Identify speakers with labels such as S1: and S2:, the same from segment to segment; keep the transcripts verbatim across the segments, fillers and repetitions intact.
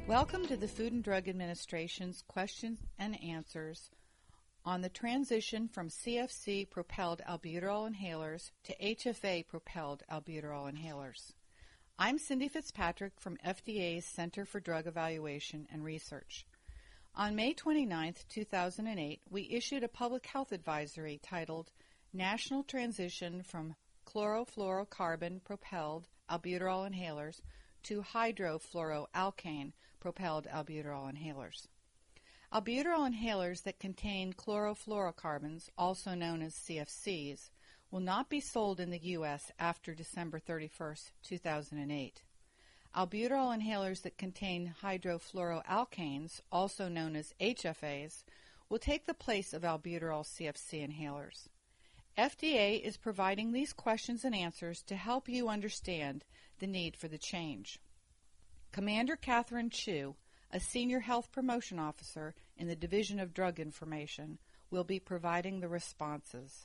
S1: Welcome to the Food and Drug Administration's questions and answers on the transition from C F C-propelled albuterol inhalers to H F A-propelled albuterol inhalers. I'm Cindy Fitzpatrick from F D A's Center for Drug Evaluation and Research. On May twenty-ninth, two thousand eight, we issued a public health advisory titled National Transition from Chlorofluorocarbon-propelled albuterol inhalers to hydrofluoroalkane propelled albuterol inhalers. Albuterol inhalers that contain chlorofluorocarbons, also known as C F Cs, will not be sold in the U S after December thirty-first, two thousand eight. Albuterol inhalers that contain hydrofluoroalkanes, also known as H F As, will take the place of albuterol C F C inhalers. F D A is providing these questions and answers to help you understand the need for the change. Commander Catherine Chu, a Senior Health Promotion Officer in the Division of Drug Information, will be providing the responses.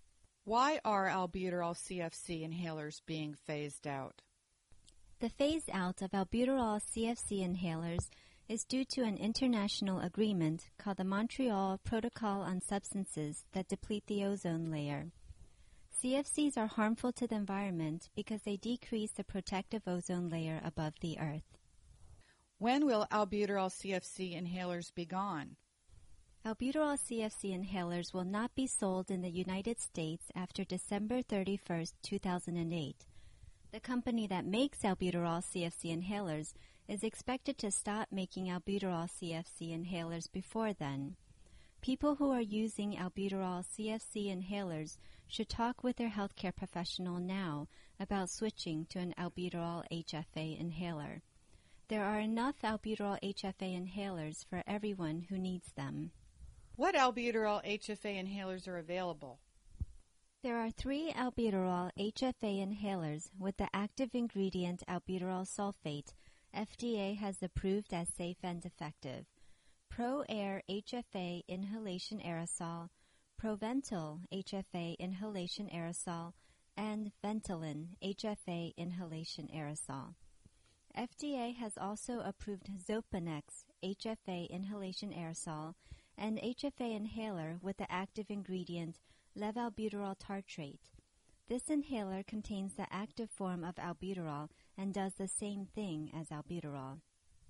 S1: Why are albuterol C F C inhalers being phased out?
S2: The phase out of albuterol C F C inhalers is due to an international agreement called the Montreal Protocol on Substances that Deplete the Ozone Layer. C F Cs are harmful to the environment because they decrease the protective ozone layer above the Earth.
S1: When will albuterol C F C inhalers be gone?
S2: Albuterol C F C inhalers will not be sold in the United States after December thirty-first, two thousand eight. The company that makes albuterol C F C inhalers is expected to stop making albuterol C F C inhalers before then. People who are using albuterol C F C inhalers should talk with their healthcare professional now about switching to an albuterol H F A inhaler. There are enough albuterol H F A inhalers for everyone who needs them.
S1: What albuterol H F A inhalers are available?
S2: There are three albuterol H F A inhalers with the active ingredient albuterol sulfate F D A has approved as safe and effective. ProAir H F A inhalation aerosol, Proventil H F A inhalation aerosol, and Ventolin H F A inhalation aerosol. F D A has also approved Xopenex H F A inhalation aerosol and H F A inhaler with the active ingredient levalbuterol tartrate. This inhaler contains the active form of albuterol and does the same thing as albuterol.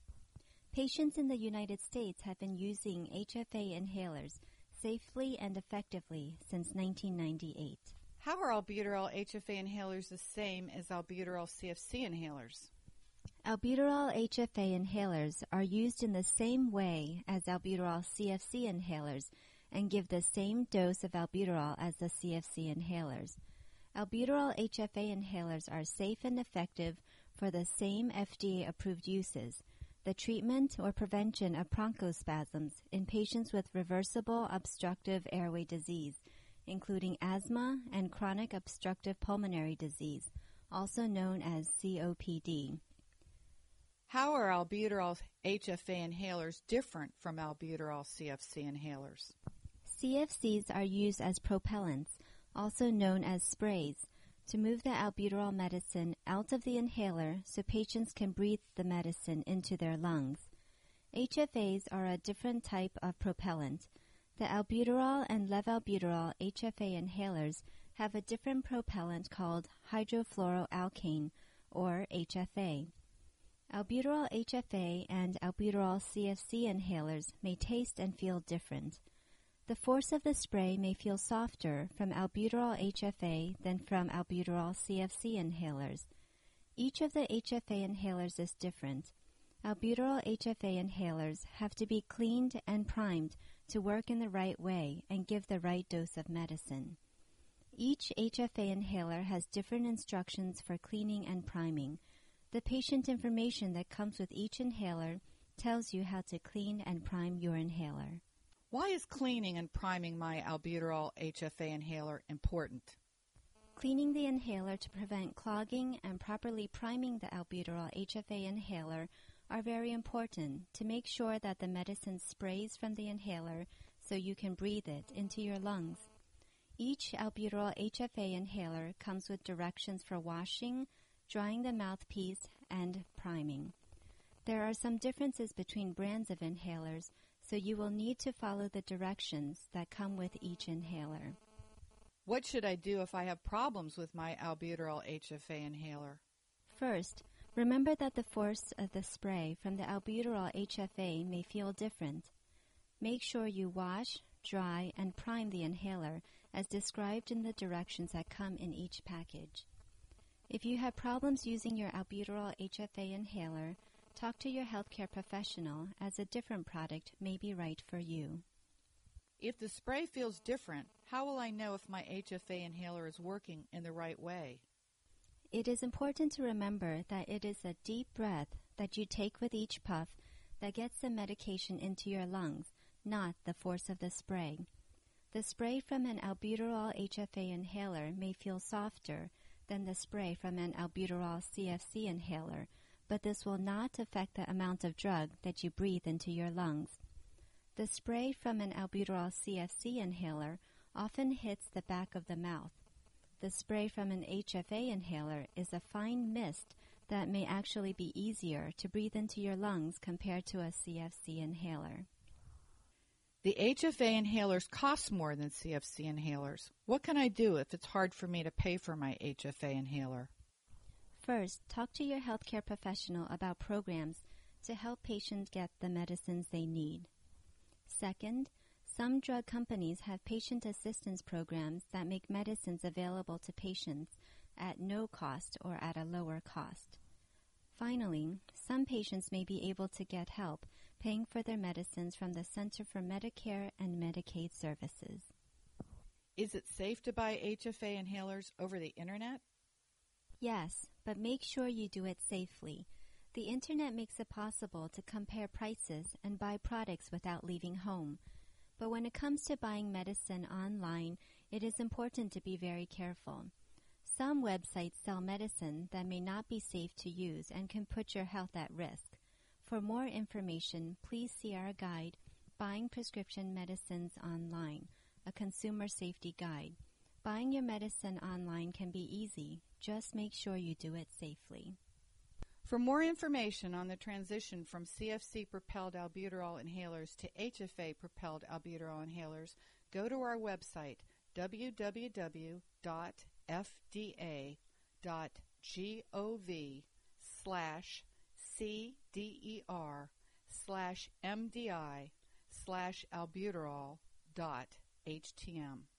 S2: Patients in the United States have been using H F A inhalers safely and effectively since nineteen ninety-eight.
S1: How are albuterol H F A inhalers the same as albuterol C F C inhalers?
S2: Albuterol H F A inhalers are used in the same way as albuterol C F C inhalers and give the same dose of albuterol as the C F C inhalers. Albuterol H F A inhalers are safe and effective for the same F D A-approved uses, the treatment or prevention of bronchospasms in patients with reversible obstructive airway disease, including asthma and chronic obstructive pulmonary disease, also known as C O P D.
S1: How are albuterol H F A inhalers different from albuterol C F C inhalers?
S2: C F Cs are used as propellants, also known as sprays, to move the albuterol medicine out of the inhaler so patients can breathe the medicine into their lungs. H F As are a different type of propellant. The albuterol and levalbuterol H F A inhalers have a different propellant called hydrofluoroalkane, or H F A. Albuterol H F A and albuterol C F C inhalers may taste and feel different. The force of the spray may feel softer from albuterol H F A than from albuterol C F C inhalers. Each of the H F A inhalers is different. Albuterol H F A inhalers have to be cleaned and primed to work in the right way and give the right dose of medicine. Each H F A inhaler has different instructions for cleaning and priming. The patient information that comes with each inhaler tells you how to clean and prime your inhaler.
S1: Why is cleaning and priming my albuterol H F A inhaler important?
S2: Cleaning the inhaler to prevent clogging and properly priming the albuterol H F A inhaler are very important to make sure that the medicine sprays from the inhaler so you can breathe it into your lungs. Each albuterol H F A inhaler comes with directions for washing, drying the mouthpiece, and priming. There are some differences between brands of inhalers, so you will need to follow the directions that come with each inhaler.
S1: What should I do if I have problems with my albuterol H F A inhaler?
S2: First, remember that the force of the spray from the albuterol H F A may feel different. Make sure you wash, dry, and prime the inhaler as described in the directions that come in each package. If you have problems using your albuterol H F A inhaler, talk to your healthcare professional as a different product may be right for you.
S1: If the spray feels different, how will I know if my H F A inhaler is working in the right way?
S2: It is important to remember that it is a deep breath that you take with each puff that gets the medication into your lungs, not the force of the spray. The spray from an albuterol H F A inhaler may feel softer than the spray from an albuterol C F C inhaler, but this will not affect the amount of drug that you breathe into your lungs. The spray from an albuterol C F C inhaler often hits the back of the mouth. The spray from an H F A inhaler is a fine mist that may actually be easier to breathe into your lungs compared to a C F C inhaler.
S1: The H F A inhalers cost more than C F C inhalers. What can I do if it's hard for me to pay for my H F A inhaler?
S2: First, talk to your healthcare professional about programs to help patients get the medicines they need. Second, some drug companies have patient assistance programs that make medicines available to patients at no cost or at a lower cost. Finally, some patients may be able to get help paying for their medicines from the Center for Medicare and Medicaid Services.
S1: Is it safe to buy H F A inhalers over the Internet?
S2: Yes, but make sure you do it safely. The Internet makes it possible to compare prices and buy products without leaving home. But when it comes to buying medicine online, it is important to be very careful. Some websites sell medicine that may not be safe to use and can put your health at risk. For more information, please see our guide, Buying Prescription Medicines Online, a consumer safety guide. Buying your medicine online can be easy. Just make sure you do it safely.
S1: For more information on the transition from C F C-propelled albuterol inhalers to H F A-propelled albuterol inhalers, go to our website, w w w dot f d a dot gov slash cder slash mdi slash albuterol dot htm.